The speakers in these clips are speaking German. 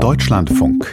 Deutschlandfunk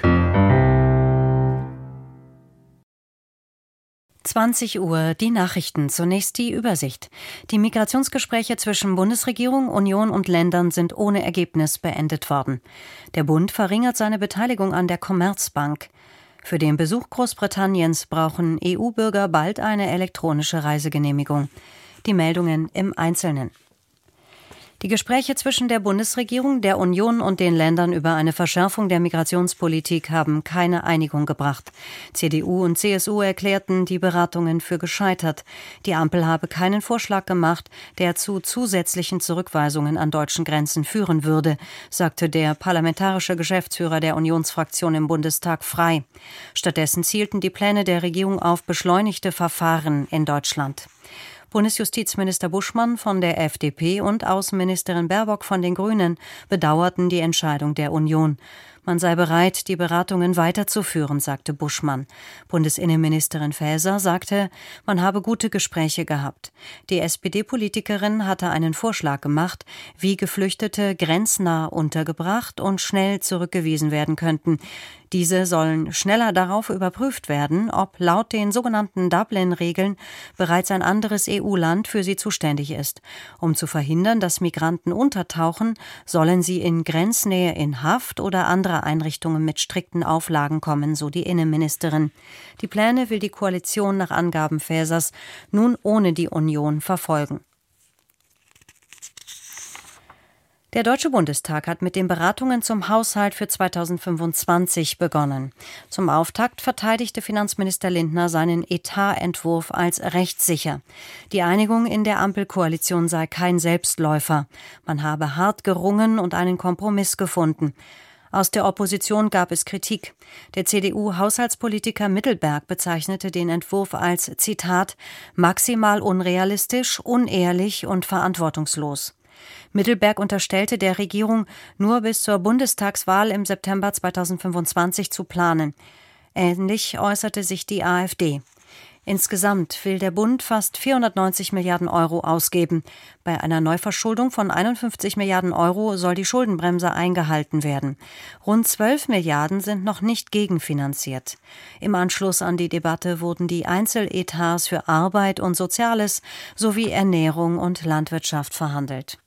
20 Uhr, die Nachrichten. Zunächst die Übersicht. Die Migrationsgespräche zwischen Bundesregierung, Union und Ländern sind ohne Ergebnis beendet worden. Der Bund verringert seine Beteiligung an der Commerzbank. Für den Besuch Großbritanniens brauchen EU-Bürger bald eine elektronische Reisegenehmigung. Die Meldungen im Einzelnen. Die Gespräche zwischen der Bundesregierung, der Union und den Ländern über eine Verschärfung der Migrationspolitik haben keine Einigung gebracht. CDU und CSU erklärten die Beratungen für gescheitert. Die Ampel habe keinen Vorschlag gemacht, der zu zusätzlichen Zurückweisungen an deutschen Grenzen führen würde, sagte der parlamentarische Geschäftsführer der Unionsfraktion im Bundestag Frei. Stattdessen zielten die Pläne der Regierung auf beschleunigte Verfahren in Deutschland. Bundesjustizminister Buschmann von der FDP und Außenministerin Baerbock von den Grünen bedauerten die Entscheidung der Union. Man sei bereit, die Beratungen weiterzuführen, sagte Buschmann. Bundesinnenministerin Faeser sagte, man habe gute Gespräche gehabt. Die SPD-Politikerin hatte einen Vorschlag gemacht, wie Geflüchtete grenznah untergebracht und schnell zurückgewiesen werden könnten. Diese sollen schneller darauf überprüft werden, ob laut den sogenannten Dublin-Regeln bereits ein anderes EU-Land für sie zuständig ist. Um zu verhindern, dass Migranten untertauchen, sollen sie in Grenznähe in Haft oder andere Einrichtungen mit strikten Auflagen kommen, so die Innenministerin. Die Pläne will die Koalition nach Angaben Faesers nun ohne die Union verfolgen. Der Deutsche Bundestag hat mit den Beratungen zum Haushalt für 2025 begonnen. Zum Auftakt verteidigte Finanzminister Lindner seinen Etatentwurf als rechtssicher. Die Einigung in der Ampelkoalition sei kein Selbstläufer. Man habe hart gerungen und einen Kompromiss gefunden. Aus der Opposition gab es Kritik. Der CDU-Haushaltspolitiker Mittelberg bezeichnete den Entwurf als, Zitat, maximal unrealistisch, unehrlich und verantwortungslos. Mittelberg unterstellte der Regierung, nur bis zur Bundestagswahl im September 2025 zu planen. Ähnlich äußerte sich die AfD. Insgesamt will der Bund fast 490 Milliarden Euro ausgeben. Bei einer Neuverschuldung von 51 Milliarden Euro soll die Schuldenbremse eingehalten werden. Rund 12 Milliarden sind noch nicht gegenfinanziert. Im Anschluss an die Debatte wurden die Einzeletats für Arbeit und Soziales sowie Ernährung und Landwirtschaft verhandelt.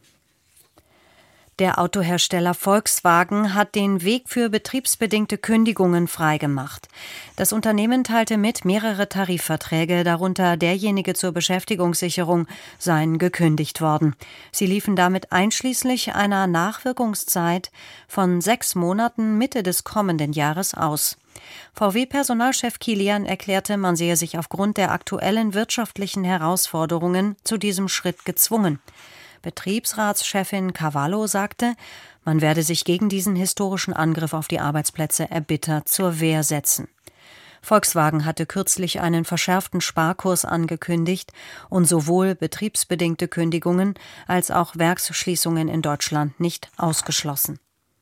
Der Autohersteller Volkswagen hat den Weg für betriebsbedingte Kündigungen freigemacht. Das Unternehmen teilte mit, mehrere Tarifverträge, darunter derjenige zur Beschäftigungssicherung, seien gekündigt worden. Sie liefen damit einschließlich einer Nachwirkungszeit von 6 Monaten Mitte des kommenden Jahres aus. VW-Personalchef Kilian erklärte, man sehe sich aufgrund der aktuellen wirtschaftlichen Herausforderungen zu diesem Schritt gezwungen. Betriebsratschefin Cavallo sagte, man werde sich gegen diesen historischen Angriff auf die Arbeitsplätze erbittert zur Wehr setzen. Volkswagen hatte kürzlich einen verschärften Sparkurs angekündigt und sowohl betriebsbedingte Kündigungen als auch Werksschließungen in Deutschland nicht ausgeschlossen.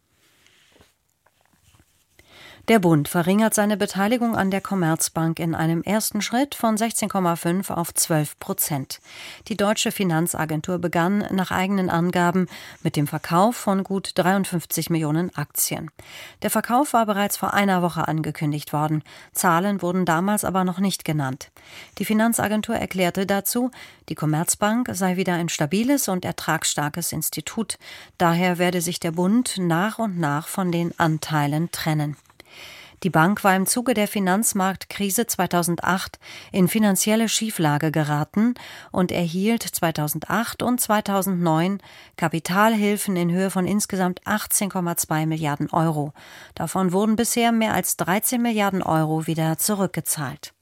Der Bund verringert seine Beteiligung an der Commerzbank in einem ersten Schritt von 16,5 auf 12%. Die deutsche Finanzagentur begann nach eigenen Angaben mit dem Verkauf von gut 53 Millionen Aktien. Der Verkauf war bereits vor einer Woche angekündigt worden. Zahlen wurden damals aber noch nicht genannt. Die Finanzagentur erklärte dazu, die Commerzbank sei wieder ein stabiles und ertragsstarkes Institut. Daher werde sich der Bund nach und nach von den Anteilen trennen. Die Bank war im Zuge der Finanzmarktkrise 2008 in finanzielle Schieflage geraten und erhielt 2008 und 2009 Kapitalhilfen in Höhe von insgesamt 18,2 Milliarden Euro. Davon wurden bisher mehr als 13 Milliarden Euro wieder zurückgezahlt.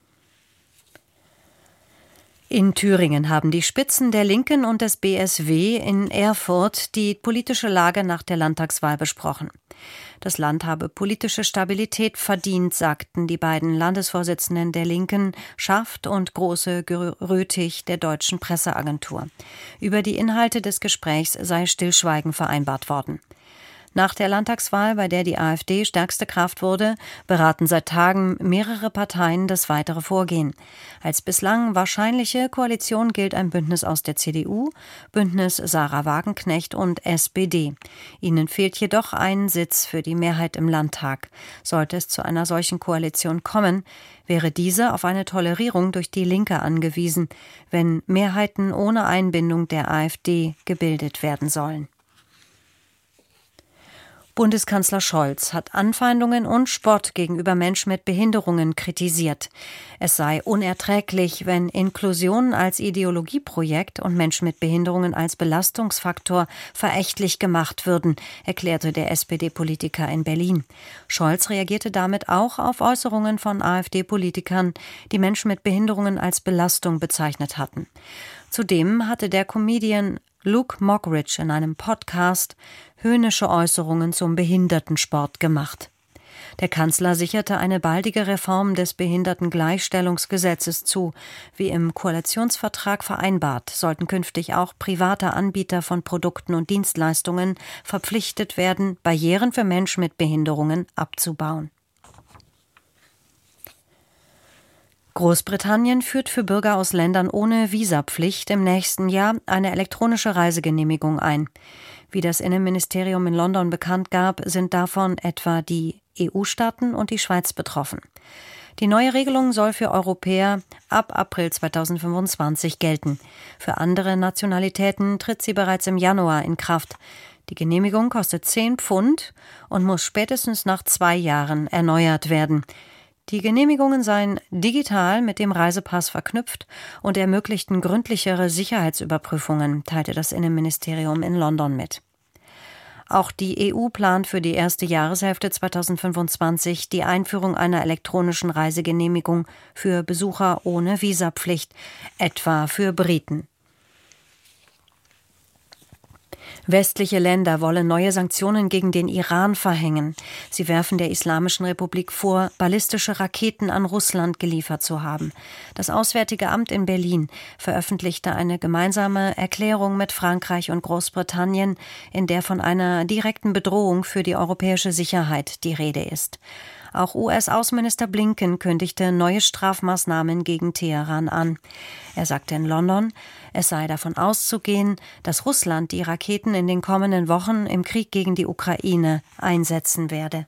In Thüringen haben die Spitzen der Linken und des BSW in Erfurt die politische Lage nach der Landtagswahl besprochen. Das Land habe politische Stabilität verdient, sagten die beiden Landesvorsitzenden der Linken, Schaft und Große-Röthig der deutschen Presseagentur. Über die Inhalte des Gesprächs sei Stillschweigen vereinbart worden. Nach der Landtagswahl, bei der die AfD stärkste Kraft wurde, beraten seit Tagen mehrere Parteien das weitere Vorgehen. Als bislang wahrscheinliche Koalition gilt ein Bündnis aus der CDU, Bündnis Sarah Wagenknecht und SPD. Ihnen fehlt jedoch ein Sitz für die Mehrheit im Landtag. Sollte es zu einer solchen Koalition kommen, wäre diese auf eine Tolerierung durch die Linke angewiesen, wenn Mehrheiten ohne Einbindung der AfD gebildet werden sollen. Bundeskanzler Scholz hat Anfeindungen und Spott gegenüber Menschen mit Behinderungen kritisiert. Es sei unerträglich, wenn Inklusion als Ideologieprojekt und Menschen mit Behinderungen als Belastungsfaktor verächtlich gemacht würden, erklärte der SPD-Politiker in Berlin. Scholz reagierte damit auch auf Äußerungen von AfD-Politikern, die Menschen mit Behinderungen als Belastung bezeichnet hatten. Zudem hatte der Comedian Luke Mockridge in einem Podcast höhnische Äußerungen zum Behindertensport gemacht. Der Kanzler sicherte eine baldige Reform des Behindertengleichstellungsgesetzes zu. Wie im Koalitionsvertrag vereinbart, sollten künftig auch private Anbieter von Produkten und Dienstleistungen verpflichtet werden, Barrieren für Menschen mit Behinderungen abzubauen. Großbritannien führt für Bürger aus Ländern ohne Visapflicht im nächsten Jahr eine elektronische Reisegenehmigung ein. Wie das Innenministerium in London bekannt gab, sind davon etwa die EU-Staaten und die Schweiz betroffen. Die neue Regelung soll für Europäer ab April 2025 gelten. Für andere Nationalitäten tritt sie bereits im Januar in Kraft. Die Genehmigung kostet 10 Pfund und muss spätestens nach 2 Jahren erneuert werden. Die Genehmigungen seien digital mit dem Reisepass verknüpft und ermöglichten gründlichere Sicherheitsüberprüfungen, teilte das Innenministerium in London mit. Auch die EU plant für die erste Jahreshälfte 2025 die Einführung einer elektronischen Reisegenehmigung für Besucher ohne Visapflicht, etwa für Briten. Westliche Länder wollen neue Sanktionen gegen den Iran verhängen. Sie werfen der Islamischen Republik vor, ballistische Raketen an Russland geliefert zu haben. Das Auswärtige Amt in Berlin veröffentlichte eine gemeinsame Erklärung mit Frankreich und Großbritannien, in der von einer direkten Bedrohung für die europäische Sicherheit die Rede ist. Auch US-Außenminister Blinken kündigte neue Strafmaßnahmen gegen Teheran an. Er sagte in London, es sei davon auszugehen, dass Russland die Raketen in den kommenden Wochen im Krieg gegen die Ukraine einsetzen werde.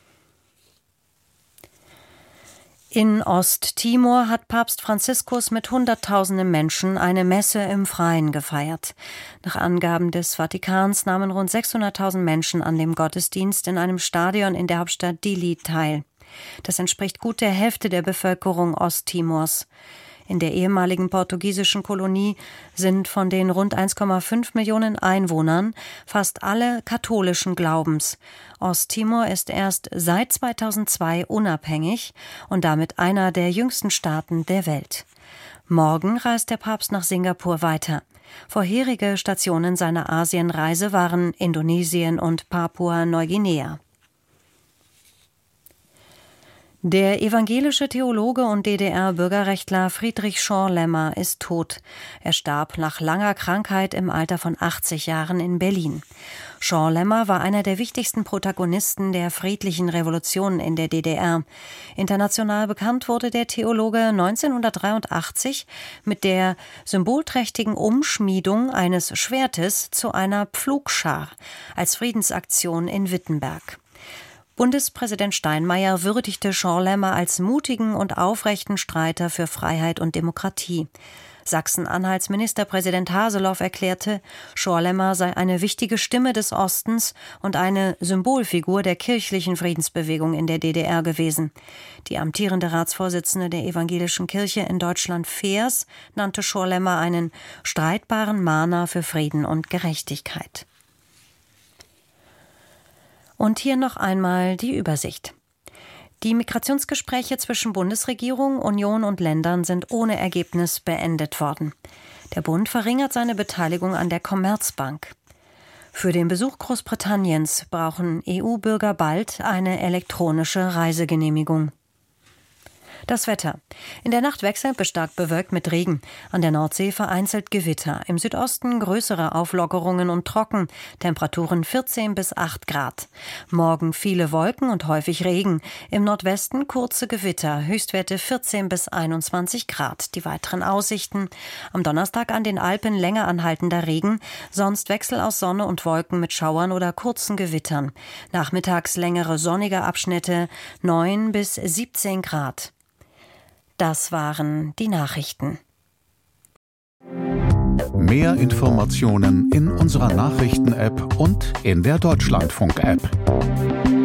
In Osttimor hat Papst Franziskus mit Hunderttausenden Menschen eine Messe im Freien gefeiert. Nach Angaben des Vatikans nahmen rund 600.000 Menschen an dem Gottesdienst in einem Stadion in der Hauptstadt Dili teil. Das entspricht gut der Hälfte der Bevölkerung Osttimors. In der ehemaligen portugiesischen Kolonie sind von den rund 1,5 Millionen Einwohnern fast alle katholischen Glaubens. Osttimor ist erst seit 2002 unabhängig und damit einer der jüngsten Staaten der Welt. Morgen reist der Papst nach Singapur weiter. Vorherige Stationen seiner Asienreise waren Indonesien und Papua-Neuguinea. Der evangelische Theologe und DDR-Bürgerrechtler Friedrich Schorlemmer ist tot. Er starb nach langer Krankheit im Alter von 80 Jahren in Berlin. Schorlemmer war einer der wichtigsten Protagonisten der friedlichen Revolution in der DDR. International bekannt wurde der Theologe 1983 mit der symbolträchtigen Umschmiedung eines Schwertes zu einer Pflugschar als Friedensaktion in Wittenberg. Bundespräsident Steinmeier würdigte Schorlemmer als mutigen und aufrechten Streiter für Freiheit und Demokratie. Sachsen-Anhalts Ministerpräsident Haseloff erklärte, Schorlemmer sei eine wichtige Stimme des Ostens und eine Symbolfigur der kirchlichen Friedensbewegung in der DDR gewesen. Die amtierende Ratsvorsitzende der Evangelischen Kirche in Deutschland, Feers, nannte Schorlemmer einen streitbaren Mahner für Frieden und Gerechtigkeit. Und hier noch einmal die Übersicht. Die Migrationsgespräche zwischen Bundesregierung, Union und Ländern sind ohne Ergebnis beendet worden. Der Bund verringert seine Beteiligung an der Commerzbank. Für den Besuch Großbritanniens brauchen EU-Bürger bald eine elektronische Reisegenehmigung. Das Wetter. In der Nacht wechselnd bis stark bewölkt mit Regen. An der Nordsee vereinzelt Gewitter. Im Südosten größere Auflockerungen und trocken. Temperaturen 14 bis 8 Grad. Morgen viele Wolken und häufig Regen. Im Nordwesten kurze Gewitter. Höchstwerte 14 bis 21 Grad. Die weiteren Aussichten. Am Donnerstag an den Alpen länger anhaltender Regen. Sonst Wechsel aus Sonne und Wolken mit Schauern oder kurzen Gewittern. Nachmittags längere sonnige Abschnitte. 9 bis 17 Grad. Das waren die Nachrichten. Mehr Informationen in unserer Nachrichten-App und in der Deutschlandfunk-App.